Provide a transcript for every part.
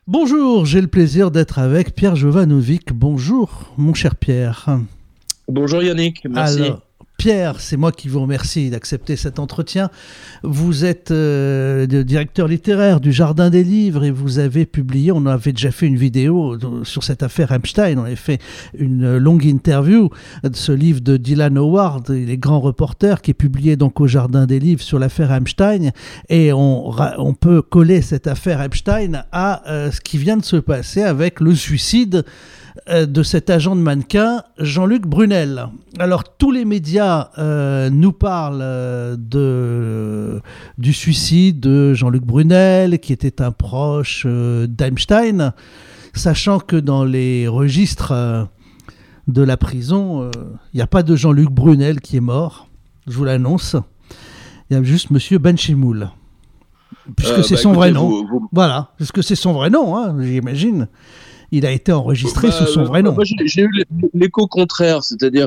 Bonjour, j'ai le plaisir d'être avec Pierre Jovanovic. Bonjour, mon cher Pierre. Bonjour Yannick, merci. Alors, Pierre, c'est moi qui vous remercie d'accepter cet entretien. Vous êtes directeur littéraire du Jardin des Livres et vous avez publié, on avait déjà fait une vidéo sur cette affaire Epstein, on avait fait une longue interview de ce livre de Dylan Howard, les grands reporters, qui est publié donc au Jardin des Livres sur l'affaire Epstein, et on peut coller cette affaire Epstein à ce qui vient de se passer avec le suicide de cet agent de mannequin, Jean-Luc Brunel. Alors, tous les médias nous parlent du suicide de Jean-Luc Brunel, qui était un proche d'Epstein, sachant que dans les registres de la prison, il n'y a pas de Jean-Luc Brunel qui est mort, je vous l'annonce. Il y a juste Monsieur Benchemoul, puisque c'est son vrai nom. Voilà, puisque c'est son vrai nom, hein, j'imagine. Il a été enregistré sous son vrai nom. Moi, j'ai eu l'écho contraire, c'est-à-dire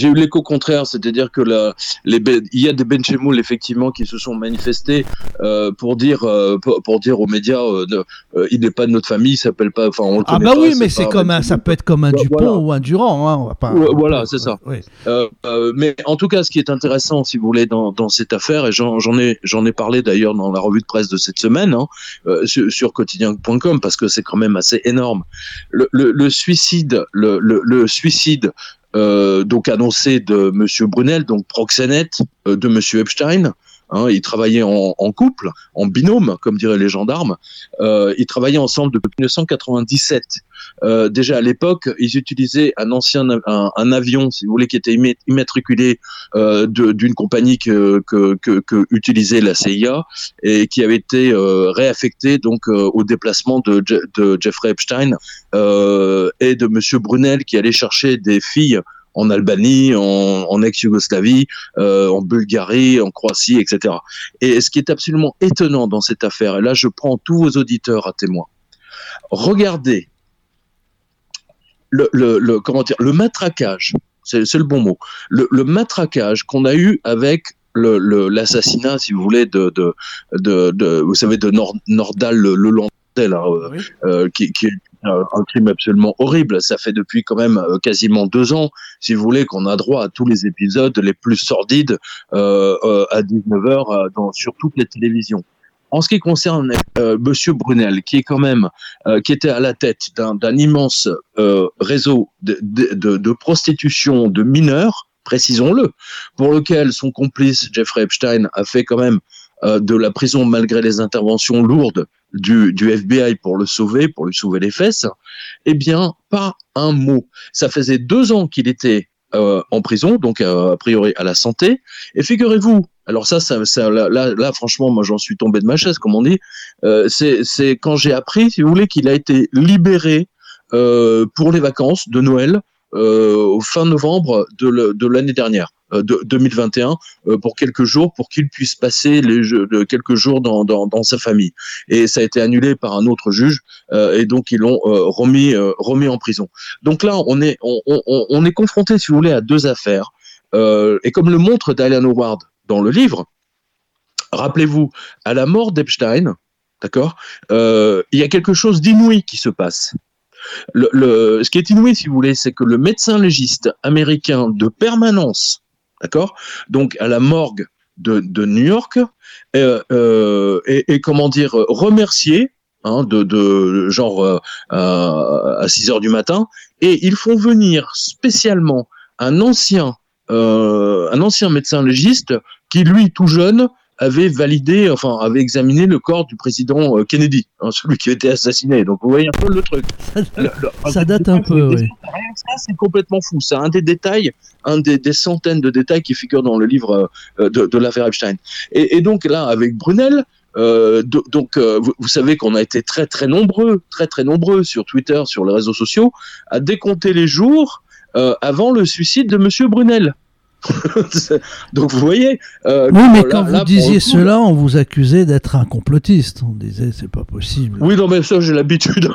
que il y a des Benchemoul effectivement qui se sont manifestés pour dire aux médias il n'est pas de notre famille, il s'appelle pas, enfin on le connaît pas. Ah bah oui, mais c'est comme ça peut être comme un Dupont voilà. Ou un Durand, hein, on va pas. Voilà, c'est ça. Oui. Mais en tout cas, ce qui est intéressant, si vous voulez, dans cette affaire, et j'en ai parlé d'ailleurs dans la revue de presse de cette semaine, sur quotidien.com, parce que c'est quand même assez énorme. Le suicide donc annoncé de Monsieur Brunel, donc proxénète de Monsieur Epstein. Ils travaillaient en couple, en binôme, comme diraient les gendarmes. Ils travaillaient ensemble depuis 1997. Déjà à l'époque, ils utilisaient un avion, si vous voulez, qui était immatriculé d'une compagnie que utilisait la CIA et qui avait été réaffecté donc au déplacement de Jeffrey Epstein et de Monsieur Brunel, qui allait chercher des filles en Albanie, en ex-Yougoslavie, en Bulgarie, en Croatie, etc. Et ce qui est absolument étonnant dans cette affaire, et là je prends tous vos auditeurs à témoin, regardez le matraquage, c'est le bon mot, le matraquage qu'on a eu avec l'assassinat, si vous voulez, de vous savez, de Nordal Lelandais, qui est un crime absolument horrible. Ça fait depuis quand même quasiment 2 ans, si vous voulez, qu'on a droit à tous les épisodes les plus sordides à 19h sur toutes les télévisions. En ce qui concerne Monsieur Brunel, qui est quand même qui était à la tête d'un immense réseau de prostitution de mineurs, précisons-le, pour lequel son complice Jeffrey Epstein a fait quand même de la prison malgré les interventions lourdes du FBI pour lui sauver les fesses, eh bien, pas un mot. Ça faisait 2 ans qu'il était en prison, donc a priori à la santé, et figurez-vous, alors là, franchement, moi j'en suis tombé de ma chaise, comme on dit, c'est quand j'ai appris, si vous voulez, qu'il a été libéré pour les vacances de Noël au fin novembre de l'année dernière, de 2021, pour quelques jours, pour qu'il puisse passer quelques jours dans sa famille. Et ça a été annulé par un autre juge, et donc ils l'ont remis en prison. Donc là, on est confronté, si vous voulez, à 2 affaires. Et comme le montre Dylan Howard dans le livre, rappelez-vous, à la mort d'Epstein, d'accord, il y a quelque chose d'inouï qui se passe. Ce qui est inouï, si vous voulez, c'est que le médecin légiste américain de permanence, d'accord, donc à la morgue de New York, est comment dire, remercié, de genre à 6h du matin, et ils font venir spécialement un ancien médecin légiste qui, lui, tout jeune, avait examiné le corps du président Kennedy, celui qui a été assassiné. Donc vous voyez un peu le truc. Ça date un peu, oui. Ça, c'est complètement fou. C'est un des détails, des centaines de détails qui figurent dans le livre de l'affaire Epstein. Et donc là, avec Brunel, vous savez qu'on a été très très nombreux sur Twitter, sur les réseaux sociaux, à décompter les jours avant le suicide de Monsieur Brunel. Donc vous voyez. Oui, mais quand vous disiez cela, on vous accusait d'être un complotiste. On disait c'est pas possible. Oui, non, mais ça j'ai l'habitude.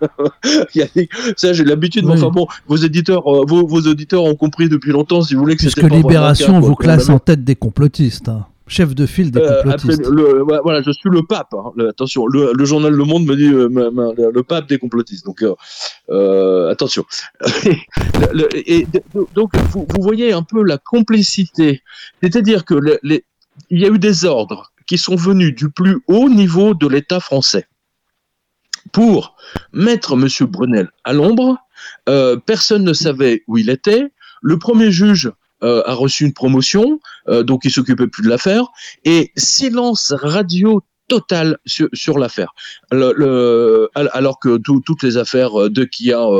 Ça j'ai l'habitude. Oui. Mais enfin bon, vos auditeurs ont compris depuis longtemps, si vous voulez, que puisque Libération vous classe en tête des complotistes. Chef de file des complotistes. Voilà, je suis le pape. Hein. Attention, le journal Le Monde me dit le pape des complotistes. Donc attention. Donc vous voyez un peu la complicité. C'est-à-dire que il y a eu des ordres qui sont venus du plus haut niveau de l'État français pour mettre M. Brunel à l'ombre. Personne ne savait où il était. Le premier juge a reçu une promotion, donc il s'occupait plus de l'affaire, et silence radio total sur l'affaire. Alors que toutes les affaires dès qu'il y a,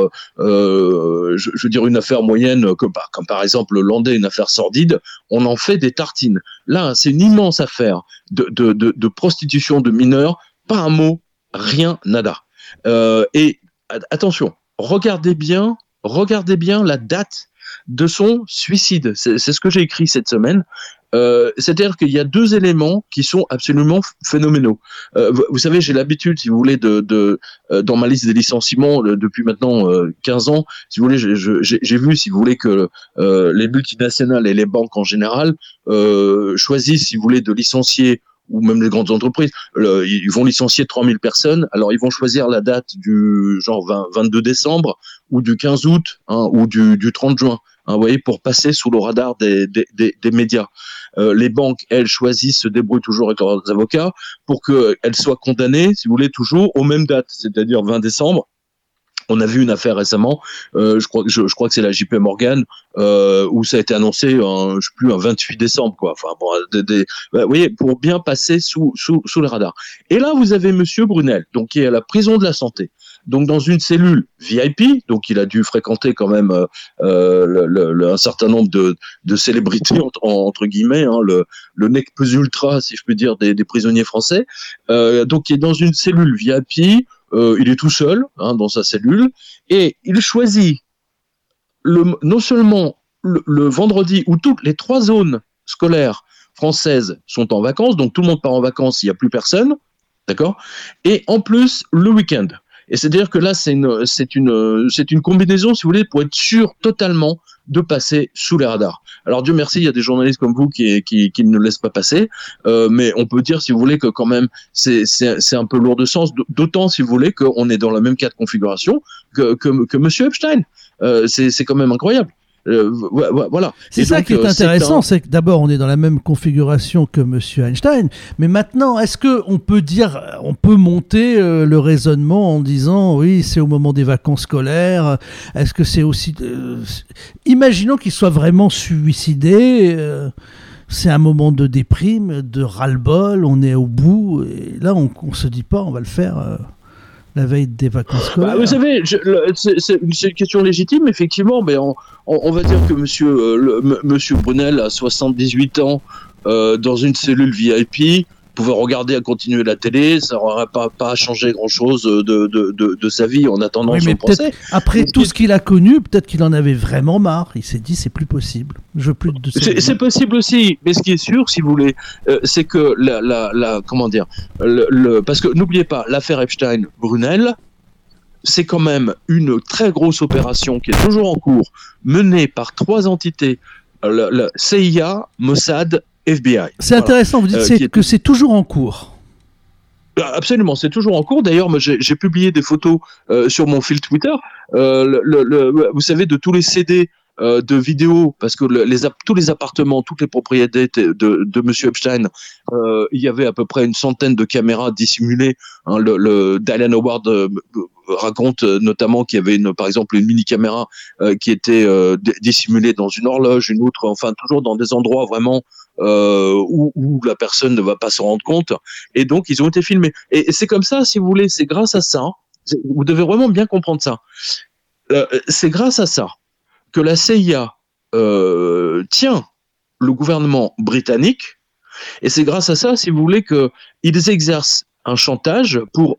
je veux dire, une affaire moyenne, comme par exemple le Landais, une affaire sordide, on en fait des tartines. Là, c'est une immense affaire de prostitution de mineurs, pas un mot, rien, nada. Et attention, regardez bien la date de son suicide. C'est ce que j'ai écrit cette semaine. C'est-à-dire qu'il y a deux éléments qui sont absolument phénoménaux. Vous savez, j'ai l'habitude, si vous voulez, dans ma liste des licenciements depuis maintenant 15 ans, si vous voulez, j'ai vu, si vous voulez, que les multinationales et les banques en général choisissent, si vous voulez, de licencier, ou même les grandes entreprises, ils vont licencier 3000 personnes, alors ils vont choisir la date du genre 22 décembre, ou du 15 août, hein, ou du 30 juin, hein, vous voyez, pour passer sous le radar des médias. Les banques, elles, choisissent, se débrouillent toujours avec leurs avocats pour qu'elles soient condamnées, si vous voulez, toujours aux mêmes dates, c'est-à-dire 20 décembre. On a vu une affaire récemment, je crois que c'est la JP Morgan, où ça a été annoncé, je sais plus, un 28 décembre, quoi. Enfin, bon, vous voyez, pour bien passer sous les radars. Et là, vous avez Monsieur Brunel, donc qui est à la prison de la Santé, donc dans une cellule VIP, donc il a dû fréquenter quand même un certain nombre de célébrités entre guillemets, hein, le nec plus ultra, si je peux dire, des prisonniers français. Donc il est dans une cellule VIP. Il est tout seul, hein, dans sa cellule, et il choisit non seulement le vendredi où toutes les 3 zones scolaires françaises sont en vacances, donc tout le monde part en vacances, il n'y a plus personne, d'accord, et en plus le week-end. Et c'est-à-dire que là, c'est une combinaison, si vous voulez, pour être sûr totalement de passer sous les radars. Alors Dieu merci, il y a des journalistes comme vous qui ne laissent pas passer, mais on peut dire, si vous voulez, que quand même c'est un peu lourd de sens, d'autant, si vous voulez, qu'on est dans la même cas de configuration que Monsieur Epstein. C'est quand même incroyable. Voilà. C'est ça qui est intéressant, c'est que d'abord on est dans la même configuration que Monsieur Einstein, mais maintenant est-ce que on peut monter le raisonnement en disant oui, c'est au moment des vacances scolaires, est-ce que c'est aussi imaginons qu'il soit vraiment suicidé, c'est un moment de déprime, de ras-le-bol, on est au bout, et là on se dit pas on va le faire la veille des vacances scolaires. Vous savez, c'est une question légitime, effectivement, mais on va dire que monsieur Brunel a 78 ans, dans une cellule VIP, pouvait regarder à continuer la télé, ça n'aurait pas changé grand-chose de sa vie en attendant son procès. Après tout ce qu'il a connu, peut-être qu'il en avait vraiment marre. Il s'est dit, c'est plus possible. Je veux plus de c'est possible aussi, mais ce qui est sûr, si vous voulez, c'est que comment dire, parce que n'oubliez pas, l'affaire Epstein-Brunel, c'est quand même une très grosse opération qui est toujours en cours, menée par 3 entités, la CIA, Mossad, FBI. C'est intéressant, vous dites que c'est toujours en cours. Absolument, c'est toujours en cours. D'ailleurs, j'ai publié des photos sur mon fil Twitter. Vous savez, de tous les CD de vidéos, parce que tous les appartements, toutes les propriétés de Monsieur Epstein, il y avait à peu près une centaine de caméras dissimulées. Hein, Diane Howard raconte notamment qu'il y avait par exemple une mini caméra qui était dissimulée dans une horloge, une autre, enfin toujours dans des endroits vraiment où la personne ne va pas se rendre compte, et donc ils ont été filmés. Et c'est comme ça, si vous voulez, c'est grâce à ça, vous devez vraiment bien comprendre ça, c'est grâce à ça que la CIA tient le gouvernement britannique, et c'est grâce à ça, si vous voulez, qu'ils exercent un chantage pour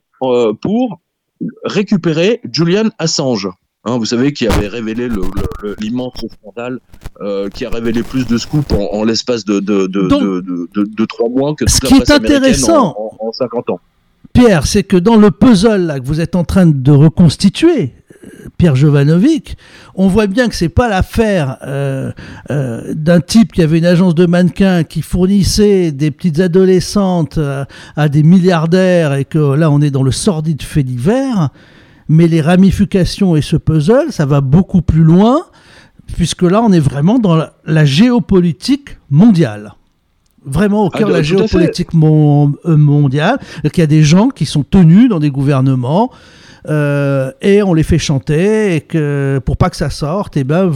récupérer Julian Assange. Hein, vous savez, qui avait révélé l'immense scandale, qui a révélé plus de scoops en l'espace de 3 mois que toute la presse américaine en 50 ans. Pierre, c'est que dans le puzzle là, que vous êtes en train de reconstituer, Pierre Jovanovic, on voit bien que c'est pas l'affaire d'un type qui avait une agence de mannequins qui fournissait des petites adolescentes à des milliardaires et que là on est dans le sordide fait divers, mais les ramifications et ce puzzle, ça va beaucoup plus loin, puisque là on est vraiment dans la géopolitique mondiale. Vraiment au cœur de la géopolitique mondiale, qu'il y a des gens qui sont tenus dans des gouvernements et on les fait chanter et que pour pas que ça sorte, et ben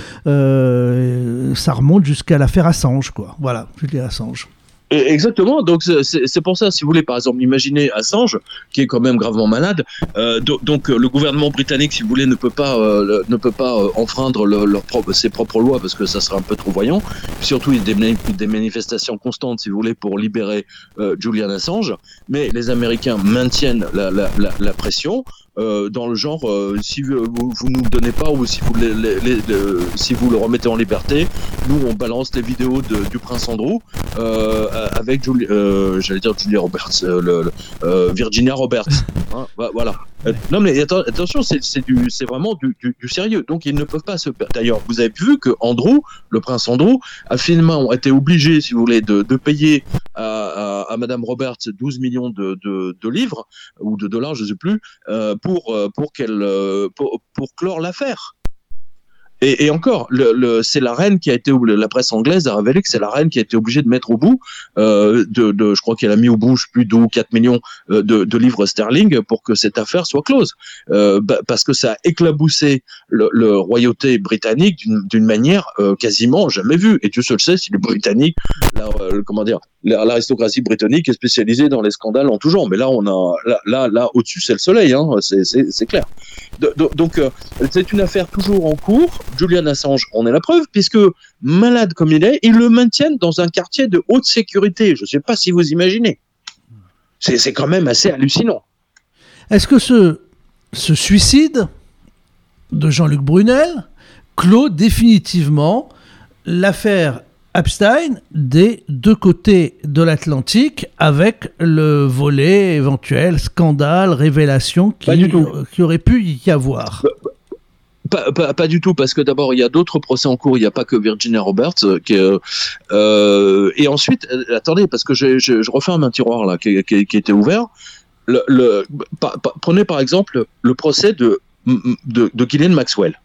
ça remonte jusqu'à l'affaire Assange, quoi. Voilà, Julian Assange. Exactement, donc c'est pour ça, si vous voulez, par exemple, imaginez Assange, qui est quand même gravement malade, donc le gouvernement britannique, si vous voulez, ne peut pas enfreindre ses propres lois, parce que ça serait un peu trop voyant, surtout il y a des manifestations constantes, si vous voulez, pour libérer Julian Assange, mais les Américains maintiennent la pression, dans le genre, si vous nous le donnez pas, ou si si vous le remettez en liberté, nous on balance les vidéos du prince Andrew, avec j'allais dire Julia Roberts, Virginia Roberts, hein, voilà. Non mais attention, c'est vraiment du sérieux. Donc ils ne peuvent pas se. D'ailleurs, vous avez vu que Andrew, le prince Andrew, a finalement été obligé, si vous voulez, de payer à Madame Roberts 12 millions de livres ou de dollars, je sais plus, pour clore l'affaire. Et encore, c'est la reine qui a été, la presse anglaise a révélé que c'est la reine qui a été obligée de mettre au bout, je crois qu'elle a mis au bout plus de 4 millions de livres sterling pour que cette affaire soit close, parce que ça a éclaboussé le royauté britannique d'une manière quasiment jamais vue. Et Dieu seul sait si les Britanniques, l'aristocratie britannique est spécialisée dans les scandales en tout genre. Mais là, là au-dessus, c'est le soleil, hein, c'est clair. Donc, c'est une affaire toujours en cours. Julian Assange en est la preuve, puisque malade comme il est, ils le maintiennent dans un quartier de haute sécurité. Je ne sais pas si vous imaginez. C'est quand même assez hallucinant. Est-ce que ce suicide de Jean-Luc Brunel clôt définitivement l'affaire Epstein des deux côtés de l'Atlantique, avec le volet éventuel scandale, révélation qui aurait pu y avoir? Pas du tout, parce que d'abord il y a d'autres procès en cours, il n'y a pas que Virginia Roberts et ensuite attendez, parce que je referme un tiroir là qui était ouvert. Prenez par exemple le procès de Ghislaine Maxwell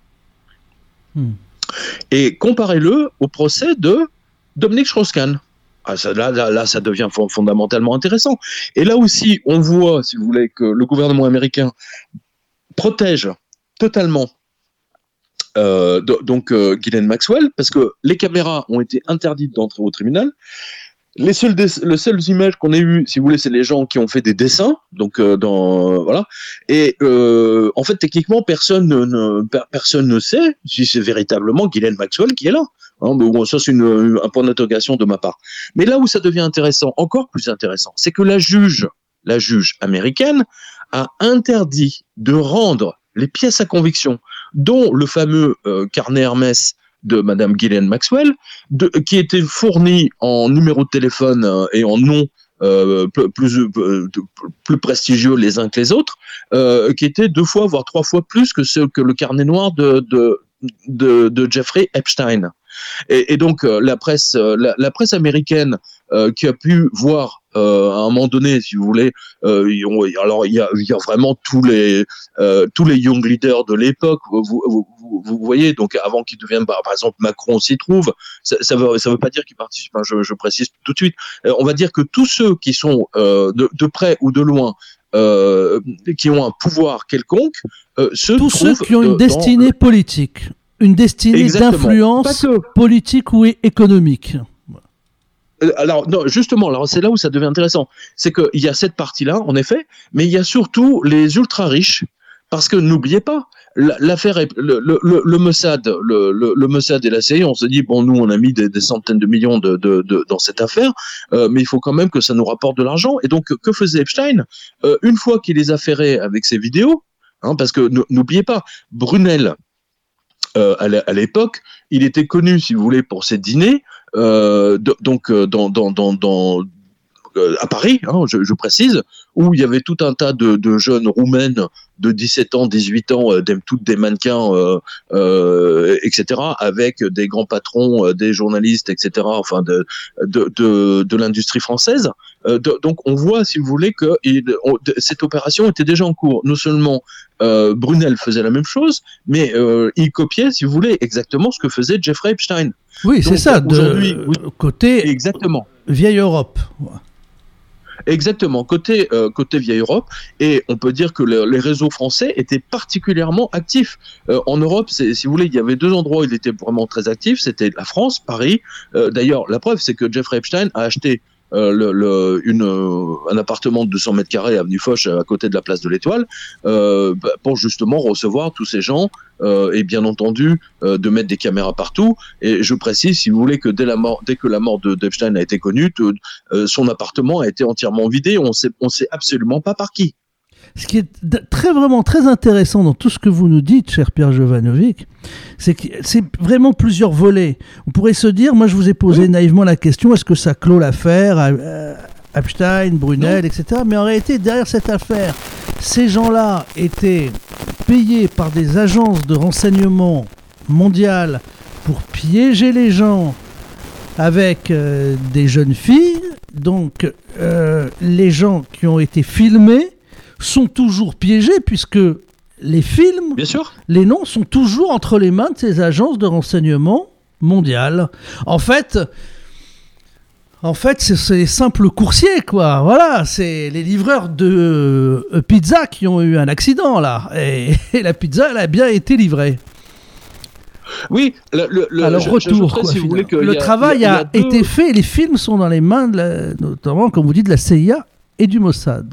et comparez-le au procès de Dominique Strauss-Kahn. Là, ça devient fondamentalement intéressant. Et là aussi, on voit, si vous voulez, que le gouvernement américain protège totalement Ghislaine Maxwell, parce que les caméras ont été interdites d'entrer au tribunal. Les seules images qu'on ait eues, si vous voulez, c'est les gens qui ont fait des dessins, donc voilà. Et en fait, techniquement, personne ne sait si c'est véritablement Ghislaine Maxwell qui est là. Hein, bon, ça c'est un point d'interrogation de ma part. Mais là où ça devient intéressant, encore plus intéressant, c'est que la juge américaine a interdit de rendre les pièces à conviction, dont le fameux carnet Hermès de Madame Ghislaine Maxwell, qui était fourni en numéro de téléphone et en nom plus prestigieux les uns que les autres, qui était 2 fois voire 3 fois plus que le carnet noir de Jeffrey Epstein. Et donc la presse américaine qui a pu voir à un moment donné, si vous voulez, alors il y a vraiment tous les young leaders de l'époque, vous voyez, donc avant qu'ils deviennent, par exemple Macron s'y trouve, ça veut pas dire qu'ils participent, hein, je précise tout de suite, on va dire que tous ceux qui sont de près ou de loin, qui ont un pouvoir quelconque, tous ceux qui ont une destinée politique, une destinée d'influence politique ou économique. Alors non, justement, alors c'est là où ça devient intéressant, c'est qu'il y a cette partie-là, en effet, mais il y a surtout les ultra riches, parce que n'oubliez pas, l'affaire est le Mossad, le Mossad et la CIA, on se dit bon, nous on a mis des centaines de millions dans cette affaire, mais il faut quand même que ça nous rapporte de l'argent. Et donc que faisait Epstein une fois qu'il les affairés avec ses vidéos, hein, parce que n'oubliez pas, Brunel, à l'époque, il était connu, si vous voulez, pour ses dîners, donc à Paris, hein, je précise, où il y avait tout un tas de jeunes roumaines de 17 ans, 18 ans, toutes des mannequins, etc., avec des grands patrons, des journalistes, etc., enfin de l'industrie française. Donc on voit, si vous voulez, que cette opération était déjà en cours. Non seulement Brunel faisait la même chose, mais il copiait, si vous voulez, exactement ce que faisait Jeffrey Epstein. Oui, c'est ça, côté exactement. vieille Europe. Exactement, côté vieille Europe, et on peut dire que les réseaux français étaient particulièrement actifs. En Europe, si vous voulez, il y avait 2 endroits où il était vraiment très actif, c'était la France, Paris. D'ailleurs, la preuve, c'est que Jeffrey Epstein a acheté un appartement de 200 mètres carrés avenue Foch à côté de la place de l'Étoile pour justement recevoir tous ces gens et bien entendu de mettre des caméras partout. Et je précise, si vous voulez, que dès que la mort d'Epstein a été connue, son appartement a été entièrement vidé. On sait absolument pas par qui. Ce qui est vraiment très intéressant dans tout ce que vous nous dites, cher Pierre Jovanovic, c'est que c'est vraiment plusieurs volets. On pourrait se dire, moi je vous ai posé naïvement la question, est-ce que ça clôt l'affaire Epstein, Brunel, etc. Mais en réalité, derrière cette affaire, ces gens-là étaient payés par des agences de renseignement mondiales pour piéger les gens avec des jeunes filles. Donc, les gens qui ont été filmés sont toujours piégés puisque les films, bien sûr, les noms sont toujours entre les mains de ces agences de renseignement mondiales. En fait, c'est les simples coursiers, quoi. Voilà, c'est les livreurs de pizza qui ont eu un accident, là. Et la pizza, elle a bien été livrée. Oui, alors retour, quoi, si vous voulez, que le travail a été fait, les films sont dans les mains, notamment, comme vous dites, de la CIA et du Mossad.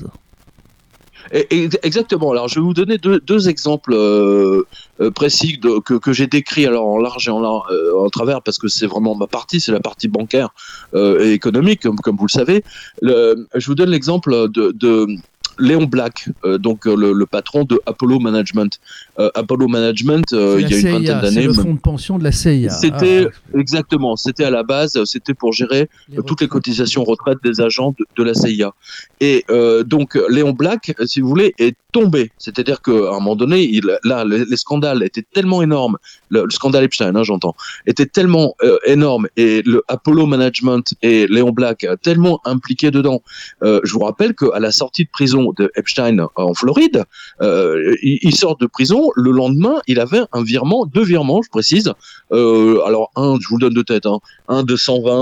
Exactement. Alors, je vais vous donner deux exemples précis que j'ai décrits alors en large et en travers, parce que c'est vraiment ma partie, c'est la partie bancaire et économique, comme vous le savez. Je vous donne l'exemple de Léon Black, donc le patron de Apollo Management. Apollo Management, il y a une vingtaine d'années. C'est le fonds de pension de la CIA. Exactement, c'était à la base, c'était pour gérer toutes les cotisations retraite des agents de la CIA. Et donc Léon Black, si vous voulez, est tombé. C'est-à-dire qu'à un moment donné, les scandales étaient tellement énormes, le scandale Epstein, j'entends, était tellement énorme, et le Apollo Management et Léon Black tellement impliqués dedans. Je vous rappelle qu'à la sortie de prison de Epstein en Floride, il sort de prison, le lendemain, il avait deux virements, je précise. Alors je vous le donne de tête, un de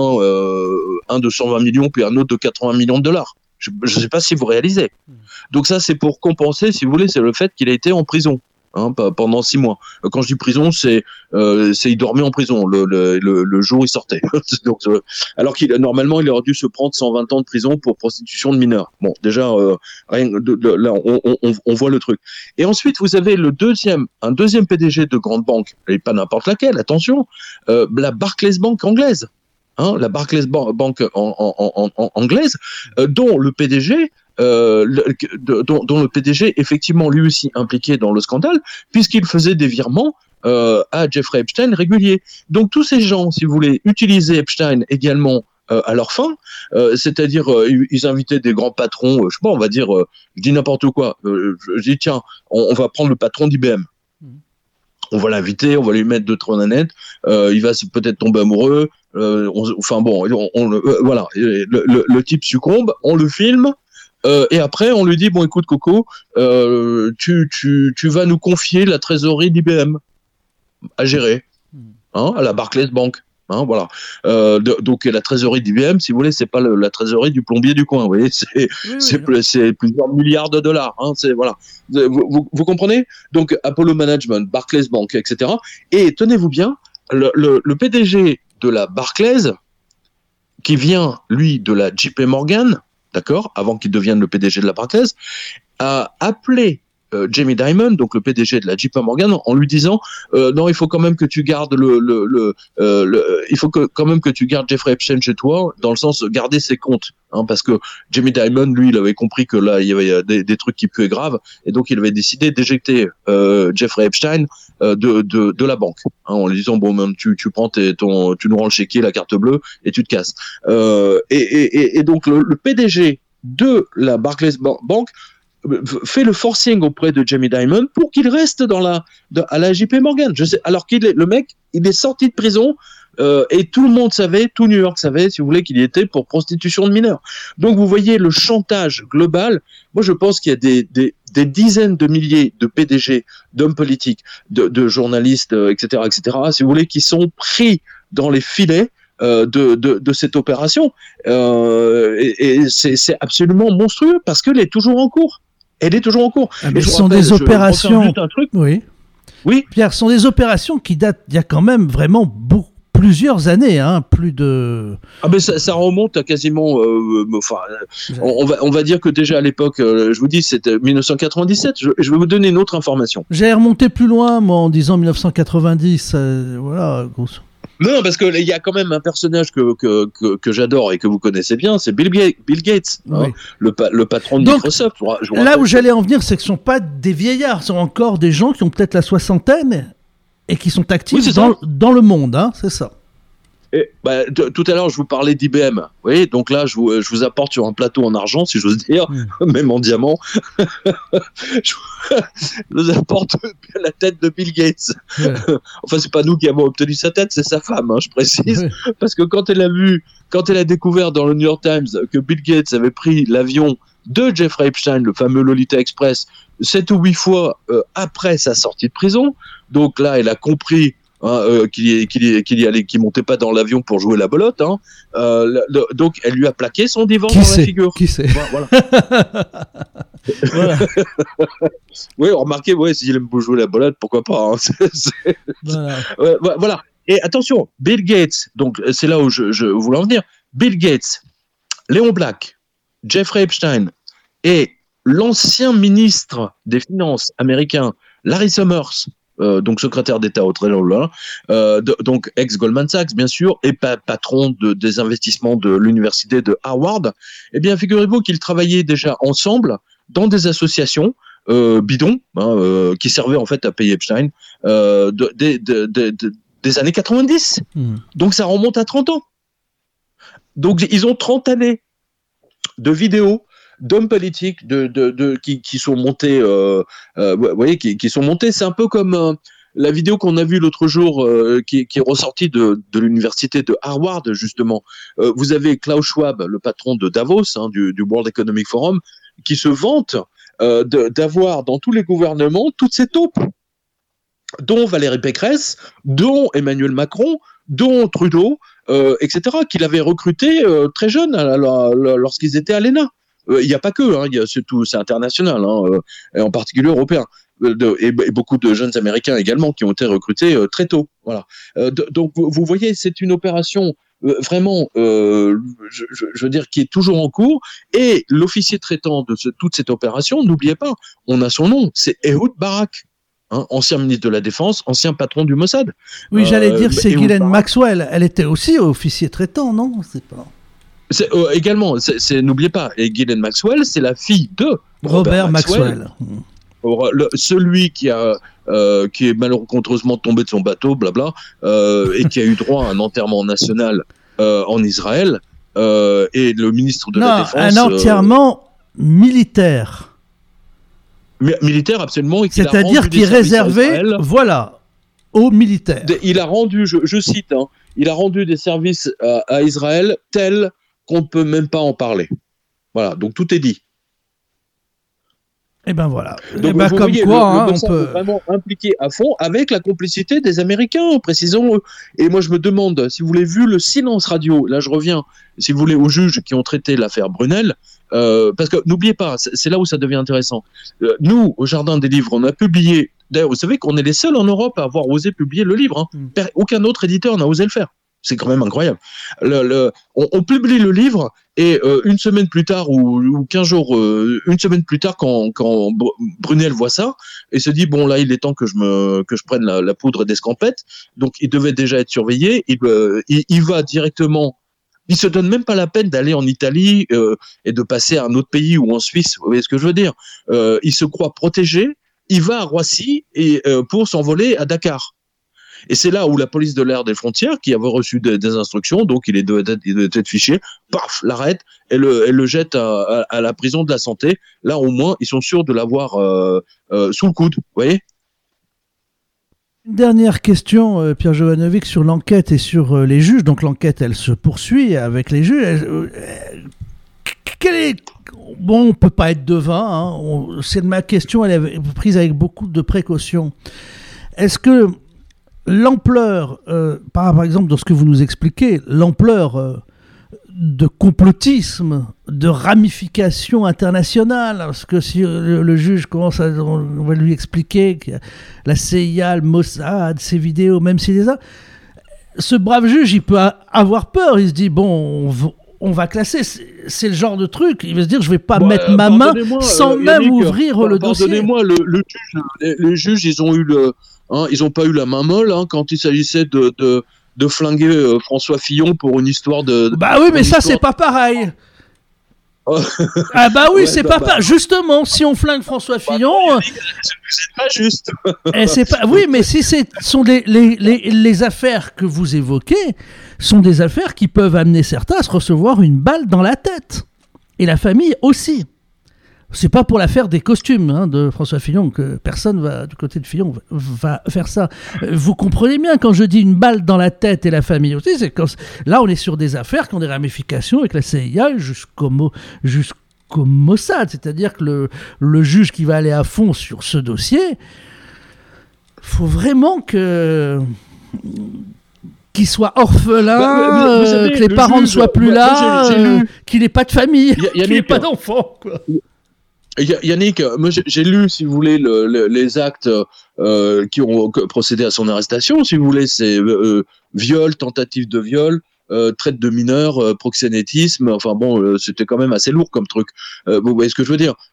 120 millions, puis un autre de 80 millions de dollars. Je ne sais pas si vous réalisez. Donc ça, c'est pour compenser, si vous voulez, c'est le fait qu'il a été en prison. Pendant 6 mois. Quand je dis prison, c'est il dormait en prison le jour où il sortait. Donc, alors normalement il aurait dû se prendre 120 ans de prison pour prostitution de mineurs. Bon, déjà rien là on voit le truc. Et ensuite vous avez un deuxième PDG de grande banque, et pas n'importe laquelle, attention, la Barclays Bank anglaise. La Barclays Bank anglaise, dont le PDG dont le PDG effectivement lui aussi impliqué dans le scandale, puisqu'il faisait des virements à Jeffrey Epstein réguliers. Donc tous ces gens, si vous voulez, utilisaient Epstein également à leur fin, c'est-à-dire ils invitaient des grands patrons, je sais pas, on va dire, je dis n'importe quoi, je dis tiens, on va prendre le patron d'IBM. On va l'inviter, on va lui mettre 2-3 nanettes, il va peut-être tomber amoureux, voilà, le type succombe, on le filme. Et après, on lui dit, bon, écoute, Coco, tu vas nous confier la trésorerie d'IBM à gérer, à la Barclays Bank. Voilà. Donc, la trésorerie d'IBM, si vous voulez, c'est pas la trésorerie du plombier du coin, vous voyez, c'est plusieurs milliards de dollars. Voilà. Vous comprenez? Donc, Apollo Management, Barclays Bank, etc. Et tenez-vous bien, le PDG de la Barclays, qui vient, lui, de la JP Morgan, d'accord, avant qu'il devienne le PDG de la Barclays, a appelé Jamie Dimon, donc le PDG de la JP Morgan, en lui disant non, il faut quand même que tu gardes il faut quand même que tu gardes Jeffrey Epstein chez toi, dans le sens garder ses comptes, hein, parce que Jamie Dimon, lui, il avait compris que là il y avait des trucs qui puaient grave, et donc il avait décidé d'éjecter Jeffrey Epstein de la banque, hein, en lui disant bon, même tu prends tu nous rends le chéquier, la carte bleue, et tu te casses. Et donc le PDG de la Barclays Bank fait le forcing auprès de Jamie Dimon pour qu'il reste à la JP Morgan. Je sais, alors le mec, il est sorti de prison et tout le monde savait, tout New York savait, si vous voulez, qu'il y était pour prostitution de mineurs. Donc vous voyez le chantage global. Moi, je pense qu'il y a des dizaines de milliers de PDG, d'hommes politiques, de journalistes, etc., si vous voulez, qui sont pris dans les filets de cette opération. Et c'est absolument monstrueux parce qu'elle est toujours en cours. Elle est toujours en cours. Mais ce sont des opérations. Un truc. Oui. Oui. Pierre, ce sont des opérations qui datent il y a quand même vraiment plusieurs années, hein, plus de. Ah ben ça remonte à quasiment. On va dire que déjà à l'époque, je vous dis, c'était 1997. Je vais vous donner une autre information. J'ai remonté plus loin, moi, en disant 1990. Voilà, grosso. Non, parce qu'il y a quand même un personnage que j'adore et que vous connaissez bien, c'est Bill Gates, oui. Hein, le patron de Microsoft. Là où j'allais en venir, c'est que ce ne sont pas des vieillards, ce sont encore des gens qui ont peut-être la soixantaine et qui sont actifs dans le monde, hein, c'est ça. Et, tout à l'heure, je vous parlais d'IBM. Vous voyez, donc là, je vous apporte sur un plateau en argent, si j'ose dire, même en diamant. je vous apporte la tête de Bill Gates. Ouais. Enfin, c'est pas nous qui avons obtenu sa tête, c'est sa femme, hein, je précise. Ouais. Parce que quand elle a découvert dans le New York Times que Bill Gates avait pris l'avion de Jeffrey Epstein, le fameux Lolita Express, 7 ou 8 fois après sa sortie de prison, donc là, elle a compris qu'il montait pas dans l'avion pour jouer la belote, hein. Donc elle lui a plaqué son divorce dans la figure. Qui sait. Voilà. Voilà. Oui, remarquez, s'il aime jouer la belote, pourquoi pas, hein. Voilà. Et attention, Bill Gates, donc c'est là où je voulais en venir. Bill Gates, Léon Black, Jeffrey Epstein et l'ancien ministre des Finances américain Larry Summers, donc secrétaire d'État au Trésor, donc ex-Goldman Sachs, bien sûr, et patron des investissements de l'université de Harvard, eh bien, figurez-vous qu'ils travaillaient déjà ensemble dans des associations bidons, hein, qui servaient en fait à payer Epstein, des années 90. Donc ça remonte à 30 ans. Donc ils ont 30 années de vidéos d'hommes politiques qui sont montés, vous voyez, qui sont montés. C'est un peu comme la vidéo qu'on a vue l'autre jour, qui est ressortie de l'université de Harvard, justement. Vous avez Klaus Schwab, le patron de Davos, hein, du World Economic Forum, qui se vante d'avoir dans tous les gouvernements toutes ces taupes, dont Valérie Pécresse, dont Emmanuel Macron, dont Trudeau, etc., qu'il avait recruté très jeune lorsqu'ils étaient à l'ENA. Il n'y a pas que, hein, c'est international, hein, et en particulier européen, et beaucoup de jeunes Américains également qui ont été recrutés très tôt. Voilà. Donc vous voyez, c'est une opération vraiment, je veux dire, qui est toujours en cours, et l'officier traitant de toute cette opération, n'oubliez pas, on a son nom, c'est Ehud Barak. Hein, ancien ministre de la Défense, ancien patron du Mossad. Oui, j'allais dire, c'est Ghislaine Maxwell. Elle était aussi officier traitant, non? C'est pas... également, n'oubliez pas, et Ghislaine Maxwell, c'est la fille de Robert Maxwell. Celui qui est malheureusement tombé de son bateau, blabla, et qui a eu droit à un enterrement national en Israël, et le ministre de la Défense... un enterrement militaire. Militaire, absolument. C'est-à-dire qu'il est réservé, voilà, aux militaires. Il a rendu, je cite, hein, il a rendu des services à Israël tels qu'on ne peut même pas en parler. Voilà, donc tout est dit. Et ben voilà. Donc, comme voyez, quoi, on peut vraiment impliquer à fond avec la complicité des Américains, précisons. Et moi, je me demande, si vous voulez, vu le silence radio, là je reviens, si vous voulez, aux juges qui ont traité l'affaire Brunel, parce que n'oubliez pas, c'est là où ça devient intéressant. Nous, au Jardin des Livres, on a publié, d'ailleurs, vous savez qu'on est les seuls en Europe à avoir osé publier le livre. Hein. Aucun autre éditeur n'a osé le faire. C'est quand même incroyable. On publie le livre Et une semaine plus tard ou 15 jours, une semaine plus tard, quand Brunel voit ça et se dit bon là il est temps que je prenne la poudre d'escampette, donc il devait déjà être surveillé. Il va directement. Il se donne même pas la peine d'aller en Italie et de passer à un autre pays ou en Suisse. Vous voyez ce que je veux dire? Il se croit protégé. Il va à Roissy et pour s'envoler à Dakar. Et c'est là où la police de l'air des frontières, qui avait reçu des instructions, donc il doit être fiché, paf, l'arrête et le jette à la prison de la santé. Là, au moins, ils sont sûrs de l'avoir sous le coude. Vous voyez? Une dernière question, Pierre Jovanovic, sur l'enquête et sur les juges. Donc l'enquête, elle se poursuit avec les juges. Bon, on ne peut pas être devin. Hein. Ma question, elle est prise avec beaucoup de précautions. Est-ce que l'ampleur, par exemple, dans ce que vous nous expliquez, l'ampleur de complotisme, de ramification internationale, parce que si le juge commence on va lui expliquer que la CIA, le Mossad, ces vidéos, même s'il les a, ce brave juge, il peut avoir peur, il se dit, bon, on va classer, c'est le genre de truc, il va se dire, je vais pas mettre ma main sans même Yannick, ouvrir le dossier. Pardonnez-moi, les juges, ils ont pas eu la main molle quand il s'agissait de flinguer François Fillon pour une histoire de... Bah oui, mais ça, c'est pas pareil. Ah bah oui, ouais, c'est pas pareil. Justement, si on flingue François Fillon... C'est pas juste. Oui, mais si sont les affaires que vous évoquez, sont des affaires qui peuvent amener certains à se recevoir une balle dans la tête. Et la famille aussi. C'est pas pour l'affaire des costumes de François Fillon que personne va du côté de Fillon va faire ça. Vous comprenez bien quand je dis une balle dans la tête et la famille aussi, c'est là on est sur des affaires qui ont des ramifications avec la CIA jusqu'au Mossad, c'est-à-dire que le juge qui va aller à fond sur ce dossier, faut vraiment qu'il soit orphelin, que les parents ne soient plus là, qu'il n'ait pas de famille, qu'il n'ait pas d'enfant, quoi. Yannick, moi j'ai lu, si vous voulez, les actes qui ont procédé à son arrestation. Si vous voulez, c'est viol, tentative de viol, traite de mineurs, proxénétisme. Enfin bon, c'était quand même assez lourd comme truc. Vous voyez ce que je veux dire?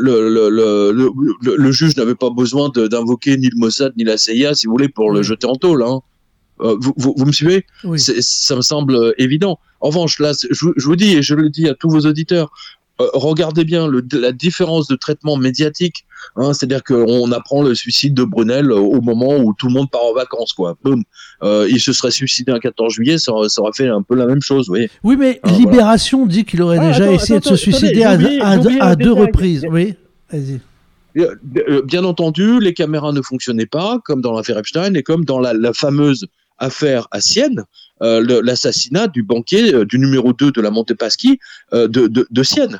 Le juge n'avait pas besoin d'invoquer ni le Mossad ni la CIA, si vous voulez, pour le jeter en tôle. Vous me suivez? Oui. Ça me semble évident. En revanche, là, je vous dis, et je le dis à tous vos auditeurs, regardez bien la différence de traitement médiatique. C'est-à-dire qu'on apprend le suicide de Brunel au moment où tout le monde part en vacances, quoi. Boum. Il se serait suicidé un 14 juillet, ça aurait fait un peu la même chose, vous voyez. Oui, mais Libération dit qu'il aurait déjà essayé de se suicider à deux reprises. Oui, vas-y. Bien entendu, les caméras ne fonctionnaient pas, comme dans l'affaire Epstein et comme dans la fameuse affaire à Sienne, l'assassinat du banquier du numéro 2 de la Montepaschi de Sienne.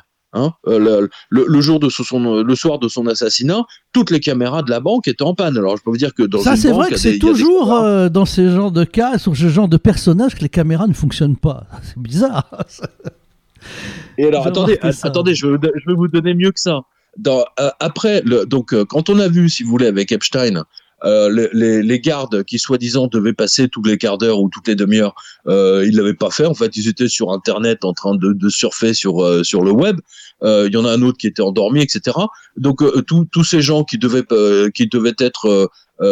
Le soir de son assassinat, toutes les caméras de la banque étaient en panne. Alors je peux vous dire que dans ça, une c'est banque, vrai que c'est toujours dans ce genre de cas, sur ce genre de personnages, que les caméras ne fonctionnent pas. C'est bizarre. Et alors attendez, je vais vous donner mieux que ça. Après, quand on a vu, si vous voulez, avec Epstein, les gardes qui soi-disant devaient passer tous les quarts d'heure ou toutes les demi-heures, ils l'avaient pas fait. En fait, ils étaient sur Internet en train de surfer sur le web. Il y en a un autre qui était endormi, etc. Donc tous ces gens qui devaient être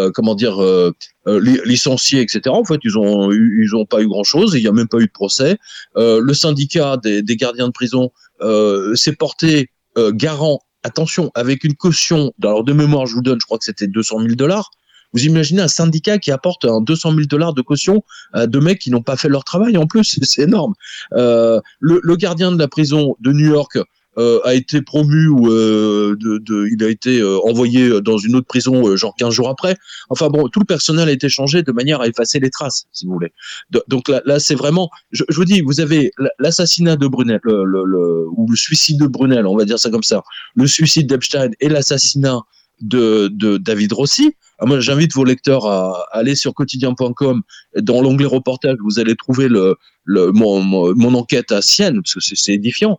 licenciés, etc. En fait, ils ont pas eu grand-chose. Il y a même pas eu de procès. Le syndicat des gardiens de prison s'est porté garant. Attention, avec une caution, alors de mémoire, je vous donne, je crois que c'était $200,000. Vous imaginez un syndicat qui apporte un $200,000 de caution à deux mecs qui n'ont pas fait leur travail en plus, c'est énorme. Le gardien de la prison de New York a été promu ou il a été envoyé dans une autre prison genre 15 jours après. Enfin bon, tout le personnel a été changé de manière à effacer les traces, si vous voulez. Donc là c'est vraiment, je vous dis, vous avez l'assassinat de Brunel, ou le suicide de Brunel, on va dire ça comme ça, le suicide d'Epstein et l'assassinat de David Rossi. Moi, j'invite vos lecteurs à aller sur quotidien.com. Dans l'onglet reportage, vous allez trouver mon enquête à Sienne, parce que c'est édifiant.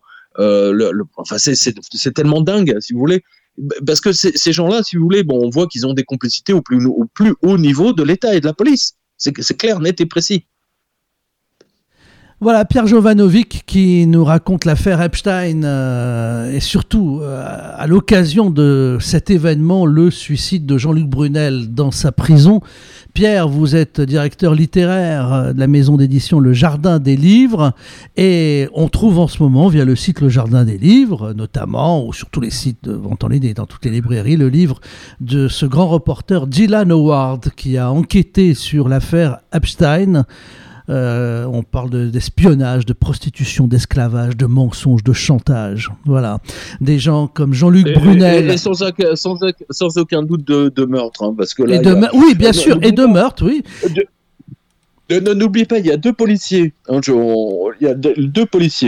C'est tellement dingue, si vous voulez, parce que ces gens-là, si vous voulez, on voit qu'ils ont des complicités au plus haut niveau de l'État et de la police. C'est clair, net et précis. Voilà, Pierre Jovanovic qui nous raconte l'affaire Epstein et surtout à l'occasion de cet événement, le suicide de Jean-Luc Brunel dans sa prison. Pierre, vous êtes directeur littéraire de la maison d'édition Le Jardin des Livres et on trouve en ce moment via le site Le Jardin des Livres, notamment, ou sur tous les sites de vente en ligne et dans toutes les librairies, le livre de ce grand reporter Dylan Howard qui a enquêté sur l'affaire Epstein. On parle d'espionnage, de prostitution, d'esclavage, de mensonges, de chantage. Voilà. Des gens comme Jean-Luc Brunel. Et sans aucun doute de meurtre. Hein, parce que là, oui, bien sûr. Et de meurtre, oui. N'oubliez pas, il y a deux policiers. Hein, il y a deux policiers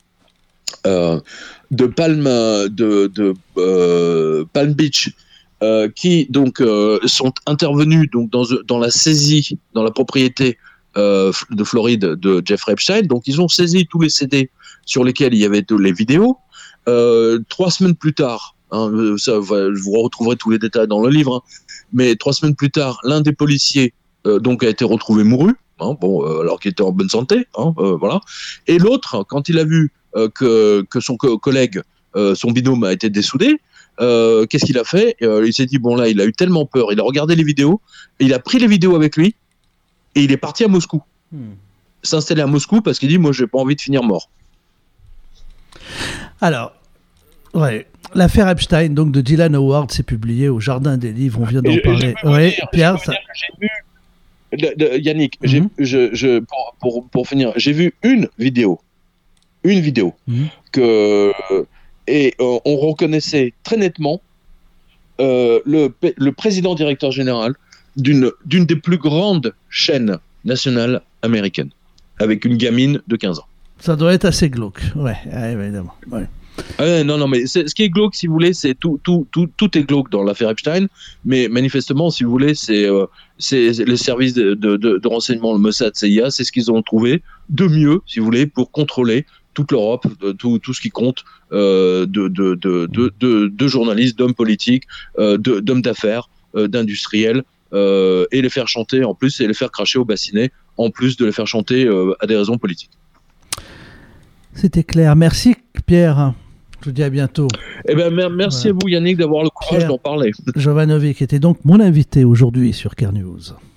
de Palm Beach qui donc sont intervenus donc dans la saisie, dans la propriété de Floride de Jeffrey Epstein. Donc ils ont saisi tous les CD sur lesquels il y avait les vidéos. 3 semaines plus tard, hein, vous retrouverez tous les détails dans le livre, hein, mais 3 semaines plus tard, l'un des policiers donc a été retrouvé mouru, hein, alors qu'il était en bonne santé, hein, voilà. Et l'autre, quand il a vu que son collègue, son binôme a été dessoudé, qu'est-ce qu'il a fait? Il s'est dit, bon là, il a eu tellement peur, il a regardé les vidéos, et il a pris les vidéos avec lui, et il est parti à Moscou. S'installer à Moscou parce qu'il dit, moi, j'ai pas envie de finir mort. Alors, ouais, l'affaire Epstein, donc de Dylan Howard, s'est publiée au Jardin des Livres. On vient d'en parler. Oui, Pierre, ça. Yannick, pour finir, j'ai vu une vidéo, que et on reconnaissait très nettement le président directeur général d'une des plus grandes chaînes nationales américaines, avec une gamine de 15 ans. Ça doit être assez glauque, ouais, évidemment. Ouais. Non, mais ce qui est glauque, si vous voulez, c'est tout est glauque dans l'affaire Epstein, mais manifestement, si vous voulez, c'est les services de renseignement, le Mossad, CIA, c'est ce qu'ils ont trouvé de mieux, si vous voulez, pour contrôler toute l'Europe, tout ce qui compte de journalistes, d'hommes politiques, d'hommes d'affaires, d'industriels, et les faire chanter en plus, et les faire cracher au bassinet, en plus de les faire chanter à des raisons politiques. C'était clair. Merci Pierre. Je vous dis à bientôt. Eh ben, merci à vous Yannick d'avoir le courage d'en parler. Jovanovic était donc mon invité aujourd'hui sur Care News.